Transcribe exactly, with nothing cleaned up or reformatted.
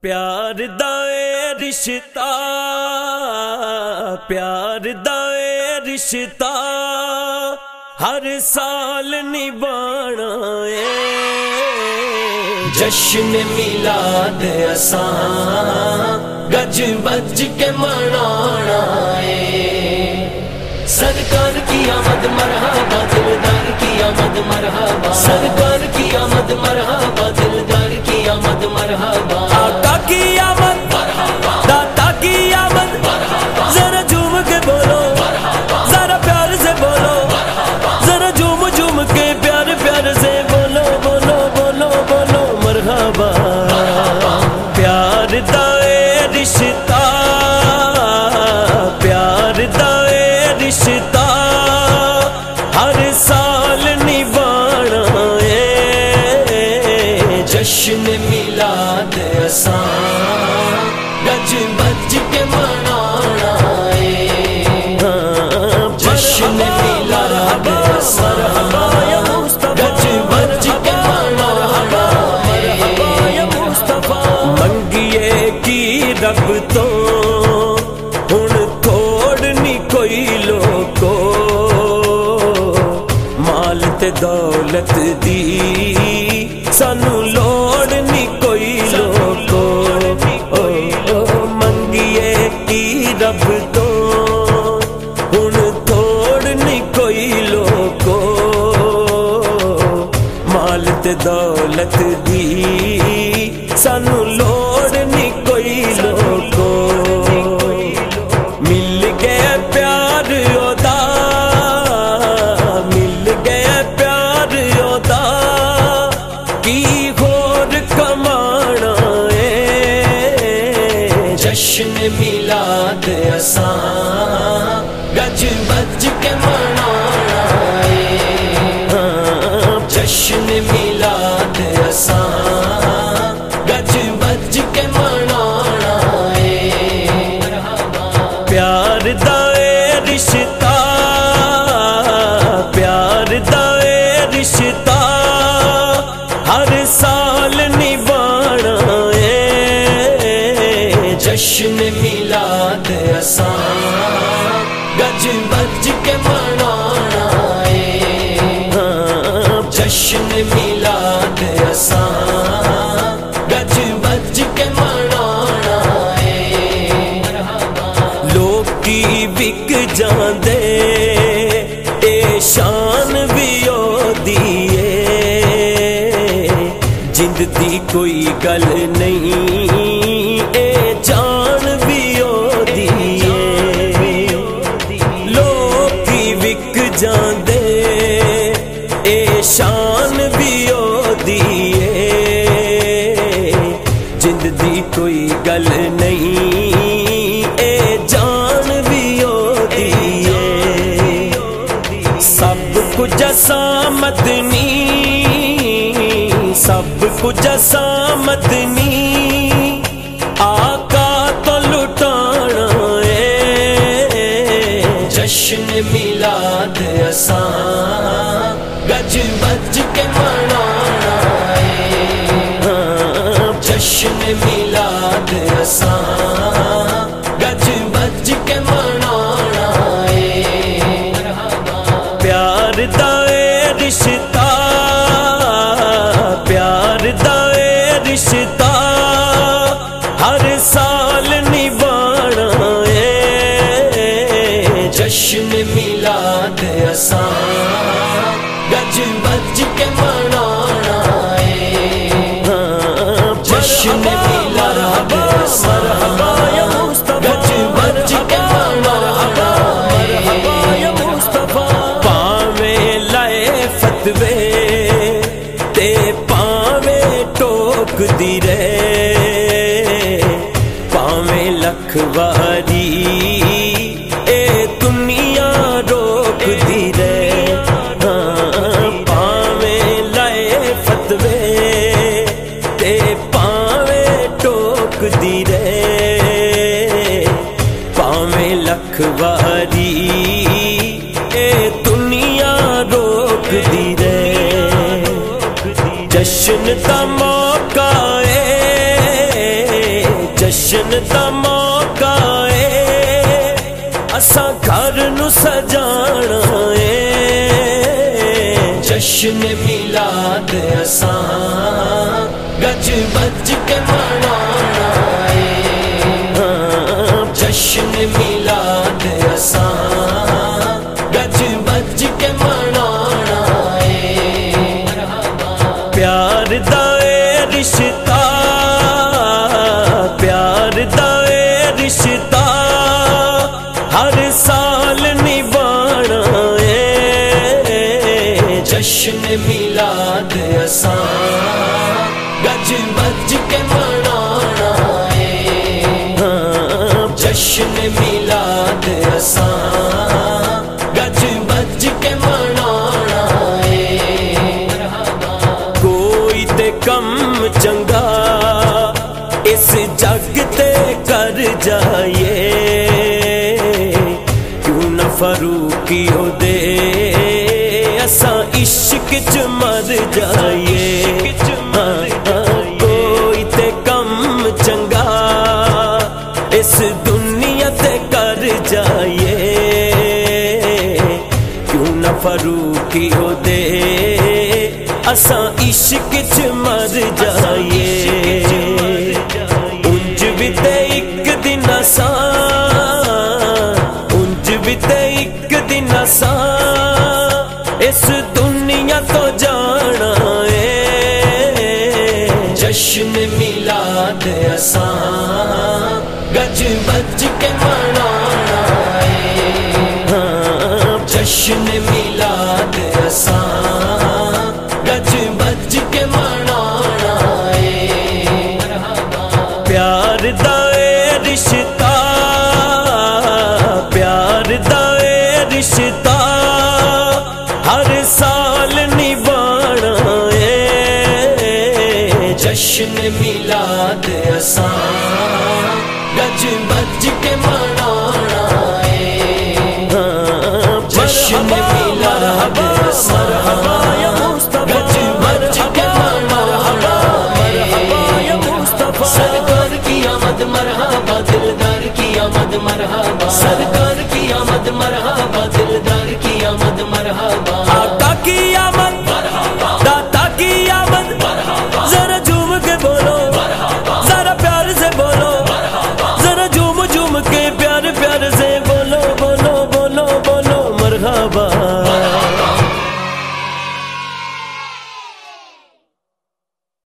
پیار دا اے رشتہ پیار دا اے رشتہ ہر سال نبھانا اے جشن میلاد اساں گج بج کے منانا اے سرکار کی آمد مرحبا دلدار کی آمد مرحبا سرکار کی آمد مرحبا دلدار کی آمد مرحبا آقا کی آمد مرحبا داتا کی آمد مرحبا ذرا جھوم کے بولو ذرا پیار سے بولو ذرا جھوم جھوم کے پیار پیار سے بولو بولو بولو بولو مرحبا پیار دا اے رشتہ پیار دا اے رشتہ ہر سال نبھانا اے جشن میلاد اساں گج بج کے منانا اے جشن میلاد اساں گج بج کے منانا اے منگیے کی رب تو ہن تھوڑنی کوئی لوگو مال تے دولت دی سانو لوڑ نہیں کوئی لوگو منگیے کی رب تو ہن تھوڑ نہیں کوئی لوگو مال تے دولت دی سانو لوڑ نہیں کوئی لوگو مل گئے پیار اودا مل گئے پیار اودا کی ہور کمانا اے جشن میلاد اساں گج بج کے منانا اے جشن میلاد اساں گج بج کے منانا اے پیار دا اے رشتہ پیار دا اے رشتہ ہر سال نبھانا اے جشن میلاد اساں گج بج کے منانا اے جشن میلاد اساں گج بج کے منانا اے لوکی وک جاندے اے شان بھی اودی اے جند دی کوئی گل نہیں اے جان بھی اودی اے لوکی وک جاندے اے شان بھی اودی اے جند دی کوئی گل نہیں اے جان بھی اودی اے سب کچھ اسامت نہیں سب کچھ اسامت نہیں آقا تو لٹانا اے جشن میلاد اساں گج بج کے منانا اے جشن میلاد اساں گج بج کے منانا اے پیار دا اے رشتہ پیار دا اے رشتہ ہر سال نبھانا اے جشن میلاد اساں گج بج کے منانا اے جشن میلاد اساں گج بج کے منانا اے پاویں لائے فتوے تے پاویں ٹوک دی رے پاویں لکھ واری اے دنیا روک دی رے پاویں لائے فتوے تے پاویں ٹوک دی رے پاویں لکھ واری اے دنیا روک دی رے جشن دا موقع اے जश्न दा मौका है असां घर नू सजाना है जश्न मिलाद असां गज बज के मनाना है जश्न मिलाद असां गज बज के मनाना है प्यार दा ए रिश्ता प्यार दा ए रिश्ता हर साल निभाना है जश्न मिलाद असां गज बज के मनाना है जश्न मिलाद असां गज बज के मनाना है कोई ते कम चंगा इस जग ते कर जाइए क्यों न फरूकी हो दे असां इश्क च मर जाइए कोई ते कम चंगा इस दुनिया ते कर जाइए क्यों न फरूकी हो दे असां इश्क च मर जाइए उंज भी ते एक दिन असां उंज भी ते एक दिन असां इस दुनिया तो जाना है जश्न मिलाद असां गज बज के मनाना है जश्न मिलाद असां गज बज के मनाना है प्यार दा ए रिश्ता प्यार दा ए रिश्ता हर साल निभाना है जश्न मिलाद असां गज बज के मनाना